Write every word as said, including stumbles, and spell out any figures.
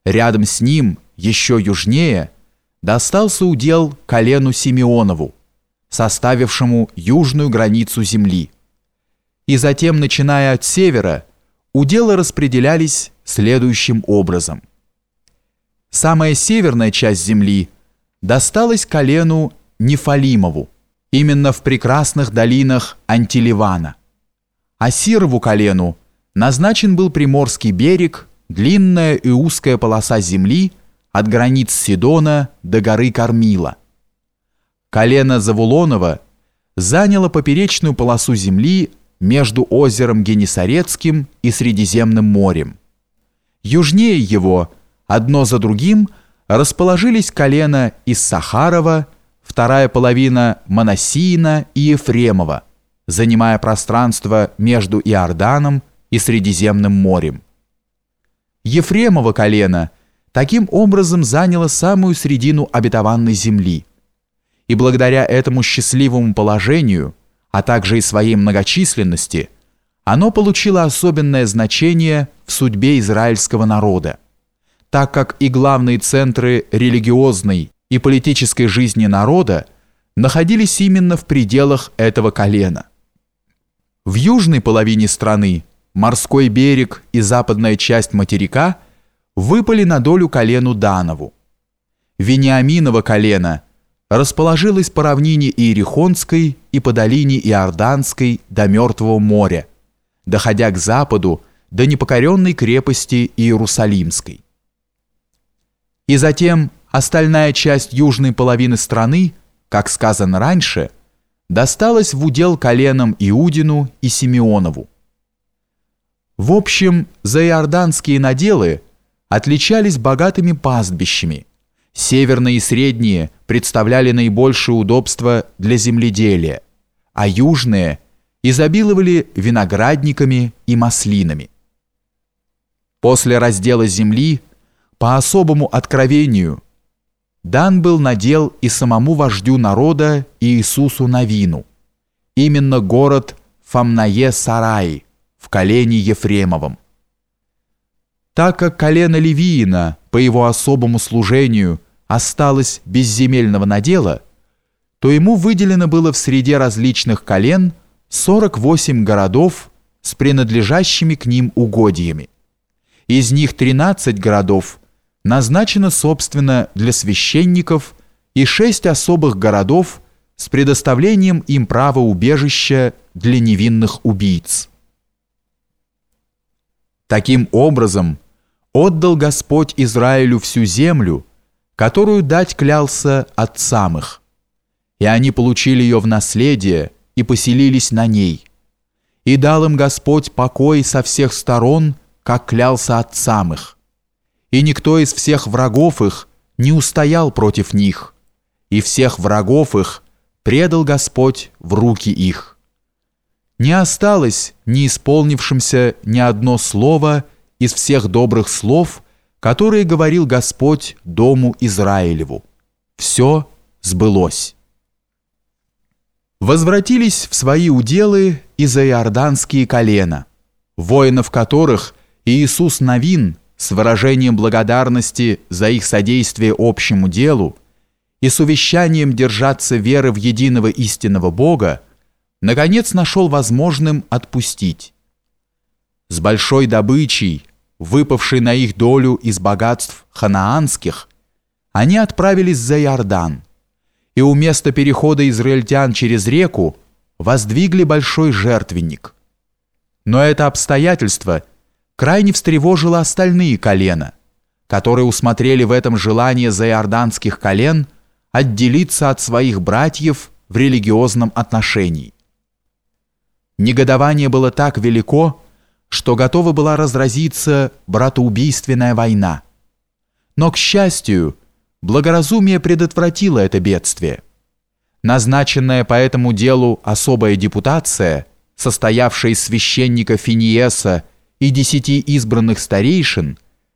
Рядом с ним, еще южнее, достался удел колену Симеонову, составившему южную границу земли. И затем, начиная от севера, уделы распределялись следующим образом. Самая северная часть земли досталась колену Нефалимову, именно в прекрасных долинах Антиливана. А Сирову колену назначен был приморский берег, длинная и узкая полоса земли от границ Сидона до горы Кормила. Колено Завулонова заняло поперечную полосу земли между озером Генесарецким и Средиземным морем. Южнее его, одно за другим, расположились колена Иссахарова, вторая половина Манассиина и Ефремова, занимая пространство между Иорданом и Средиземным морем. Ефремово колено таким образом заняло самую середину обетованной земли, и благодаря этому счастливому положению, а также и своей многочисленности, оно получило особенное значение в судьбе израильского народа, так как и главные центры религиозной и политической жизни народа находились именно в пределах этого колена. В южной половине страны морской берег и западная часть материка выпали на долю колену Данову. Вениаминово колено расположилось по равнине Иерихонской и по долине Иорданской до Мертвого моря, доходя к западу до непокоренной крепости Иерусалимской. И затем остальная часть южной половины страны, как сказано раньше, досталась в удел коленам Иудину и Симеонову. В общем, заиорданские наделы отличались богатыми пастбищами, северные и средние представляли наибольшее удобство для земледелия, а южные изобиловали виноградниками и маслинами. После раздела земли, по особому откровению, дан был надел и самому вождю народа Иисусу Навину, именно город Фамнае-Сараи в колене Ефремовом. Так как колено Левиина по его особому служению осталось без земельного надела, то ему выделено было в среде различных колен сорок восемь городов с принадлежащими к ним угодьями. Из них тринадцать городов назначено собственно для священников и шесть особых городов с предоставлением им права убежища для невинных убийц. Таким образом, отдал Господь Израилю всю землю, которую дать клялся отцам их, и они получили ее в наследие и поселились на ней, и дал им Господь покой со всех сторон, как клялся отцам их, и никто из всех врагов их не устоял против них, и всех врагов их предал Господь в руки их. Не осталось не исполнившимся ни одно слово из всех добрых слов, которые говорил Господь дому Израилеву. Все сбылось. Возвратились в свои уделы и заиорданские колена, воинов которых Иисус Навин с выражением благодарности за их содействие общему делу и с увещанием держаться веры в единого истинного Бога, наконец нашел возможным отпустить. С большой добычей, выпавшей на их долю из богатств ханаанских, они отправились за Иордан, и у места перехода израильтян через реку воздвигли большой жертвенник. Но это обстоятельство крайне встревожило остальные колена, которые усмотрели в этом желание заиорданских колен отделиться от своих братьев в религиозном отношении. Негодование было так велико, что готова была разразиться братоубийственная война. Но, к счастью, благоразумие предотвратило это бедствие. Назначенная по этому делу особая депутация, состоявшая из священника Финиеса и десяти избранных старейшин,